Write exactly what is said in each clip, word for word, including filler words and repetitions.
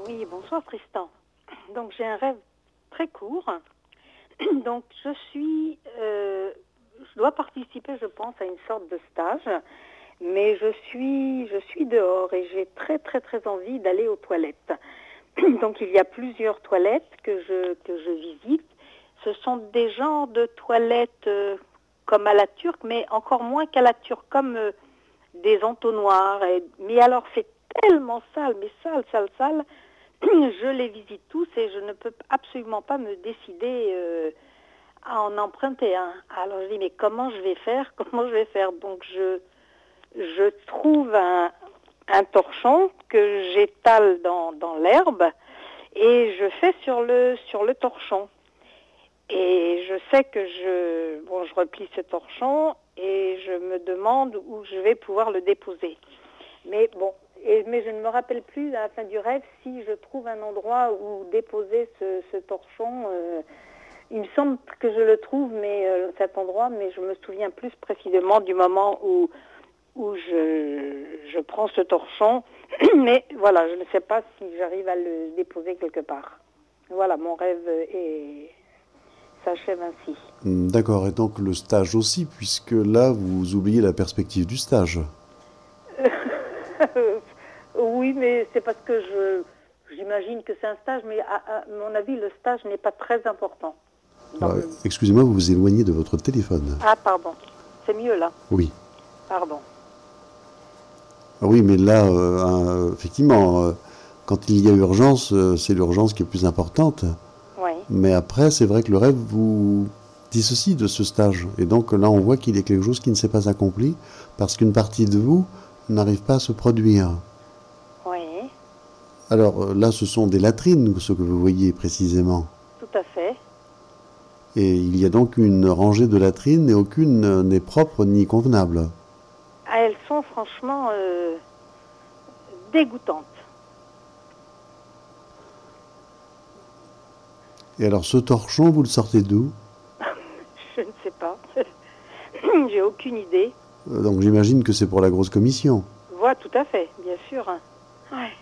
Oui, bonsoir Tristan. Donc j'ai un rêve très court. Donc je suis, euh, je dois participer, je pense, à une sorte de stage, mais je suis, je suis dehors et j'ai très très très envie d'aller aux toilettes. Donc il y a plusieurs toilettes que je que je visite. Ce sont des genres de toilettes euh, comme à la turque, mais encore moins qu'à la turque, comme euh, des entonnoirs. Et, mais alors c'est tellement sale, mais sale, sale, sale. Je les visite tous et je ne peux absolument pas me décider euh, à en emprunter un. Alors je dis mais comment je vais faire? Comment je vais faire? Donc je je trouve un, un torchon que j'étale dans, dans l'herbe et je fais sur le sur le torchon. Et je sais que je bon je replie ce torchon et je me demande où je vais pouvoir le déposer. Mais bon, et, mais je ne me rappelle plus à la fin du rêve si je trouve un endroit où déposer ce, ce torchon. Euh, il me semble que je le trouve, mais euh, cet endroit, mais je me souviens plus précisément du moment où où je, je prends ce torchon. Mais voilà, je ne sais pas si j'arrive à le déposer quelque part. Voilà, mon rêve est s'achève ainsi. D'accord, et donc le stage aussi, puisque là, vous oubliez la perspective du stage. Oui, mais c'est parce que je j'imagine que c'est un stage, mais à, à mon avis, le stage n'est pas très important. Dans Alors, le... excusez-moi, vous vous éloignez de votre téléphone. Ah, pardon. C'est mieux là. Oui. Pardon. Ah oui, mais là, euh, hein, effectivement, euh, quand il y a urgence, euh, c'est l'urgence qui est plus importante. Oui. Mais après, c'est vrai que le rêve vous dissocie de ce stage. Et donc là, on voit qu'il y a quelque chose qui ne s'est pas accompli parce qu'une partie de vous n'arrive pas à se produire. Oui. Alors euh, là, ce sont des latrines, ce que vous voyez précisément. Tout à fait. Et il y a donc une rangée de latrines et aucune euh, n'est propre ni convenable. Ah, elles sont franchement euh, dégoûtantes. Et alors, ce torchon, vous le sortez d'où? Je ne sais pas. J'ai aucune idée. Euh, Donc j'imagine que c'est pour la grosse commission. Voilà, tout à fait, bien sûr. Ouais.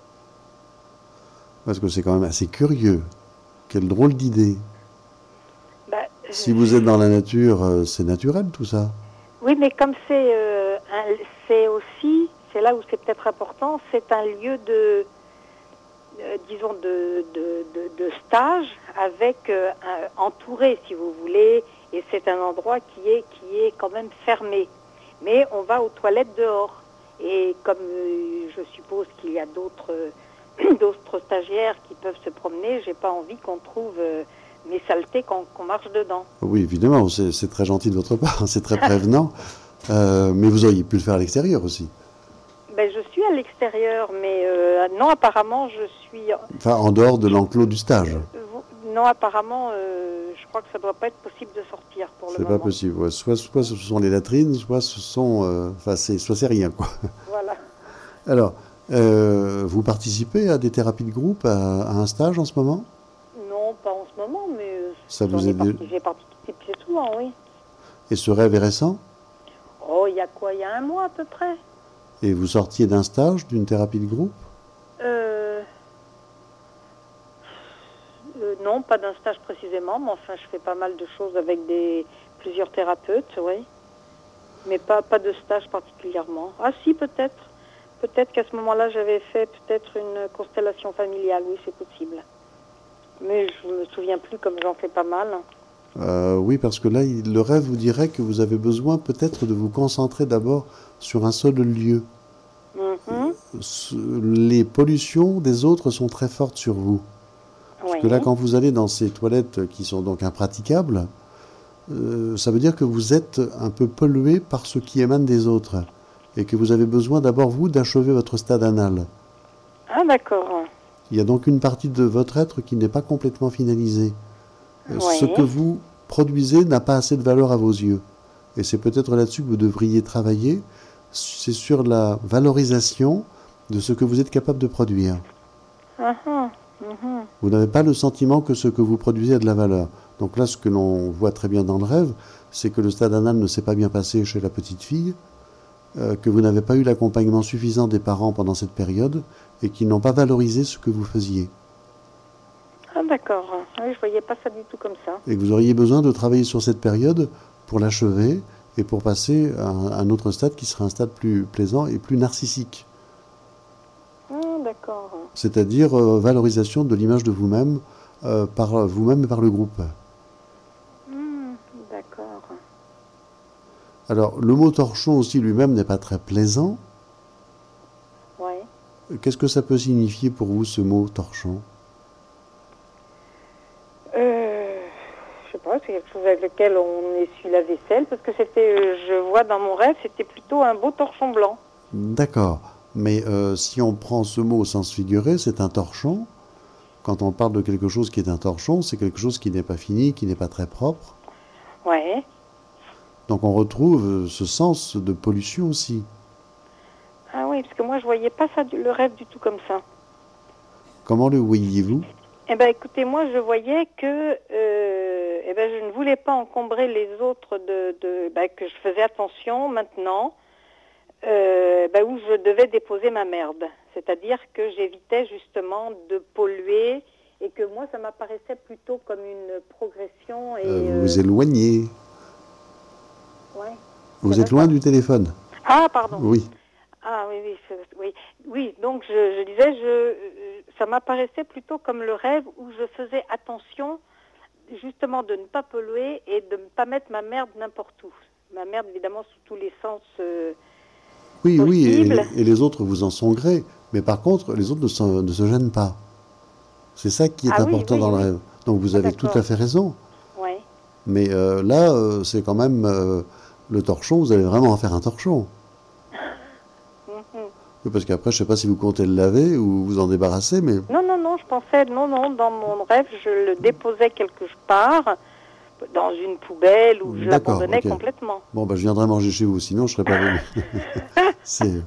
Parce que c'est quand même assez curieux. Quelle drôle d'idée. Bah, Si euh, vous êtes dans la nature, euh, c'est naturel tout ça. oui, mais comme c'est euh, un- c'est aussi, c'est là où c'est peut-être important, c'est un lieu de, euh, disons, de, de, de, de stage avec euh, un- entouré, si vous voulez, et c'est un endroit qui est, qui est quand même fermé. Mais on va aux toilettes dehors. Et comme euh, je suppose qu'il y a d'autres euh, d'autres stagiaires qui peuvent se promener, j'ai pas envie qu'on trouve euh, mes saletés qu'on qu'on marche dedans. Oui, évidemment, c'est c'est très gentil de votre part, c'est très prévenant. Euh, mais vous auriez pu le faire à l'extérieur aussi. Ben, je suis à l'extérieur, mais euh, non, apparemment, je suis... Enfin, en dehors de l'enclos du stage. Euh, non, apparemment, euh, je crois que ça ne doit pas être possible de sortir pour le C'est moment. pas possible. Ouais. Soit, soit ce sont les latrines, soit ce sont, euh, enfin, c'est, soit c'est rien, quoi. Voilà. Alors, euh, vous participez à des thérapies de groupe, à, à un stage en ce moment? Non, pas en ce moment, mais euh, Ça j'en vous ai est... parti- j'ai participé souvent, oui. Et ce rêve est récent? Oh, il y a quoi? Il y a un mois à peu près. Et vous sortiez d'un stage, d'une thérapie de groupe? Euh, euh, non, pas d'un stage précisément, mais enfin, je fais pas mal de choses avec des plusieurs thérapeutes, oui. Mais pas, pas de stage particulièrement. Ah si, peut-être. Peut-être qu'à ce moment-là, j'avais fait peut-être une constellation familiale, oui, c'est possible. Mais je me souviens plus, comme j'en fais pas mal. Euh, oui, parce que là, il- le rêve vous dirait que vous avez besoin peut-être de vous concentrer d'abord sur un seul lieu. Mhm. Ce- Les pollutions des autres sont très fortes sur vous. Parce que là, Oui. quand vous allez dans ces toilettes qui sont donc impraticables, euh, ça veut dire que vous êtes un peu pollué par ce qui émane des autres. Et que vous avez besoin d'abord, vous, d'achever votre stade anal. Ah, d'accord. Il y a donc une partie de votre être qui n'est pas complètement finalisée. Euh, Ce que Oui. vous produisez n'a pas assez de valeur à vos yeux. Et c'est peut-être là-dessus que vous devriez travailler. C'est sur la valorisation de ce que vous êtes capable de produire. Ah, ah. Mhm. Vous n'avez pas le sentiment que ce que vous produisez a de la valeur. Donc là, ce que l'on voit très bien dans le rêve, c'est que le stade anal ne s'est pas bien passé chez la petite fille, euh, que vous n'avez pas eu l'accompagnement suffisant des parents pendant cette période, et qui n'ont pas valorisé ce que vous faisiez. Ah d'accord. Oui, je voyais pas ça du tout comme ça. Et que vous auriez besoin de travailler sur cette période pour l'achever et pour passer à un, un autre stade qui sera un stade plus plaisant et plus narcissique. Ah d'accord. C'est-à-dire euh, valorisation de l'image de vous-même euh, par vous-même et par le groupe. Hmm, d'accord. Alors, le mot torchon aussi lui-même n'est pas très plaisant. Ouais. Qu'est-ce que ça peut signifier pour vous, ce mot torchon? Euh, je sais pas, c'est quelque chose avec lequel on essuie la vaisselle, parce que c'était, euh, je vois dans mon rêve, c'était plutôt un beau torchon blanc. D'accord. Mais euh, si on prend ce mot au sens figuré, c'est un torchon. Quand on parle de quelque chose qui est un torchon, c'est quelque chose qui n'est pas fini, qui n'est pas très propre. Ouais. Donc on retrouve ce sens de pollution aussi. Ah oui, parce que moi je voyais pas ça, du- le rêve du tout comme ça. Comment le voyez-vous? Eh ben écoutez, moi je voyais que euh, eh ben je ne voulais pas encombrer les autres de, de ben, que je faisais attention maintenant euh, ben, où je devais déposer ma merde. C'est-à-dire que j'évitais justement de polluer et que moi ça m'apparaissait plutôt comme une progression et Euh, vous euh, vous éloignez. ouais. Vous C'est êtes vrai, loin ça. du téléphone. Ah pardon. Oui. Ah oui, oui, je- oui, oui. Donc je, je disais, je, euh, ça m'apparaissait plutôt comme le rêve où je faisais attention, justement, de ne pas polluer et de ne pas mettre ma merde n'importe où. Ma merde, évidemment, sous tous les sens euh, Oui, oui, possibles. et, et les autres vous en sont gré. Mais par contre, les autres ne se, ne se gênent pas. C'est ça qui est Ah oui, important oui, dans le oui. rêve. Donc vous Ah, avez tout d'accord. à fait raison. Oui. Mais euh, là, euh, c'est quand même euh, le torchon, vous allez vraiment en faire un torchon. Mhm. Oui, parce qu'après, je ne sais pas si vous comptez le laver ou vous en débarrasser, mais Non, non, non, je pensais, non, non, dans mon rêve, je le déposais quelque part, dans une poubelle, ou je d'accord, l'abandonnais ok. complètement. Bon, bah, je viendrai manger chez vous, sinon je ne serais pas venu. C'est...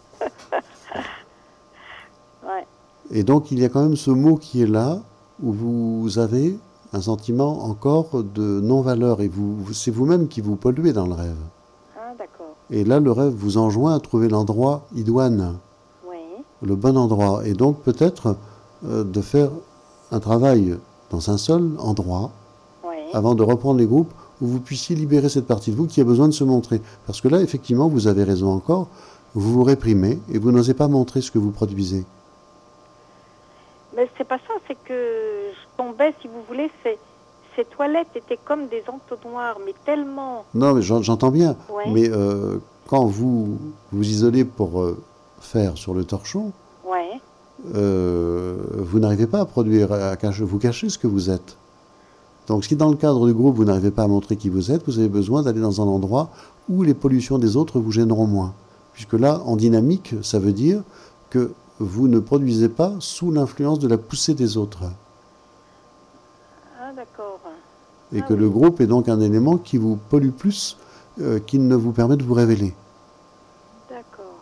Ouais. Et donc, il y a quand même ce mot qui est là, où vous avez un sentiment encore de non-valeur, et vous, c'est vous-même qui vous polluez dans le rêve. Ah, d'accord. Et là, le rêve vous enjoint à trouver l'endroit idoine, Oui. le bon endroit. Et donc, peut-être euh, de faire un travail dans un seul endroit, Oui. avant de reprendre les groupes, où vous puissiez libérer cette partie de vous qui a besoin de se montrer. Parce que là, effectivement, vous avez raison encore, vous vous réprimez et vous n'osez pas montrer ce que vous produisez. Mais c'est pas ça, c'est que je tombais, si vous voulez, ces, ces toilettes étaient comme des entonnoirs, mais tellement... Non, mais j'en- j'entends bien. Ouais. Mais euh, quand vous vous isolez pour euh, faire sur le torchon, Ouais. euh, vous n'arrivez pas à produire, à cacher, vous cachez ce que vous êtes. Donc si dans le cadre du groupe, vous n'arrivez pas à montrer qui vous êtes, vous avez besoin d'aller dans un endroit où les pollutions des autres vous gêneront moins. Puisque là, en dynamique, ça veut dire que vous ne produisez pas sous l'influence de la poussée des autres. Ah, d'accord. Et Ah que oui. le groupe est donc un élément qui vous pollue plus euh, qu'il ne vous permet de vous révéler. D'accord.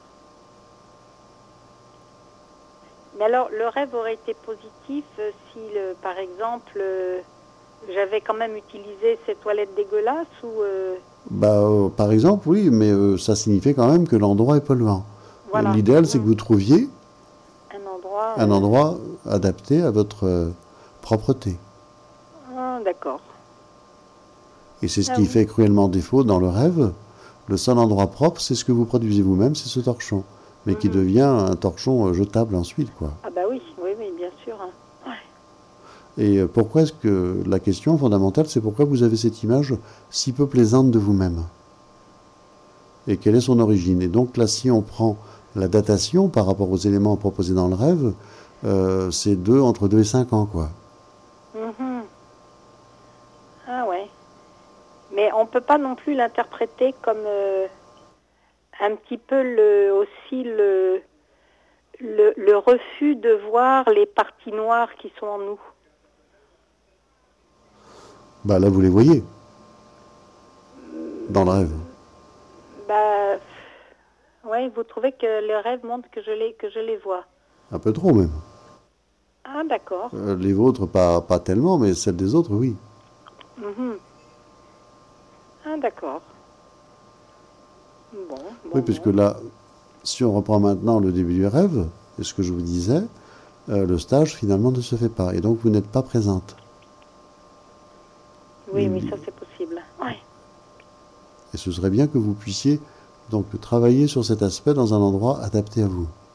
Mais alors, le rêve aurait été positif euh, si, le, par exemple, euh, j'avais quand même utilisé ces toilettes dégueulasses ou... euh, Bah, euh, par exemple, oui, mais euh, ça signifie quand même que l'endroit est polluant. Voilà. L'idéal, c'est Mm. que vous trouviez Un endroit... un euh, endroit adapté à votre euh, propreté. Ah, d'accord. Et c'est ce Ah qui oui. fait cruellement défaut dans le rêve. Le seul endroit propre, c'est ce que vous produisez vous-même, c'est ce torchon. Mais qui Mhm. devient un torchon euh, jetable ensuite, quoi. Ah bah oui, oui, oui, bien sûr. Hein. Ouais. Et euh, pourquoi est-ce que la question fondamentale, c'est pourquoi vous avez cette image si peu plaisante de vous-même? Et quelle est son origine? Et donc là, si on prend la datation par rapport aux éléments proposés dans le rêve, euh, c'est deux, entre deux et cinq ans, quoi. Mhm. Ah ouais. Mais on peut pas non plus l'interpréter comme euh, un petit peu le, aussi le, le, le refus de voir les parties noires qui sont en nous. Bah là, vous les voyez dans le rêve. Bah, ouais, vous trouvez que le rêve montre que je les, que je les vois. Un peu trop même. Ah d'accord. Euh, les vôtres, pas, pas tellement, mais celles des autres, oui. Mhm. Ah d'accord. Bon, bon, Oui, puisque bon. là, si on reprend maintenant le début du rêve, Et ce que je vous disais, euh, le stage finalement ne se fait pas. Et donc vous n'êtes pas présente. Oui, Et, mais ça c'est possible. Ouais. et ce serait bien que vous puissiez donc travailler sur cet aspect dans un endroit adapté à vous.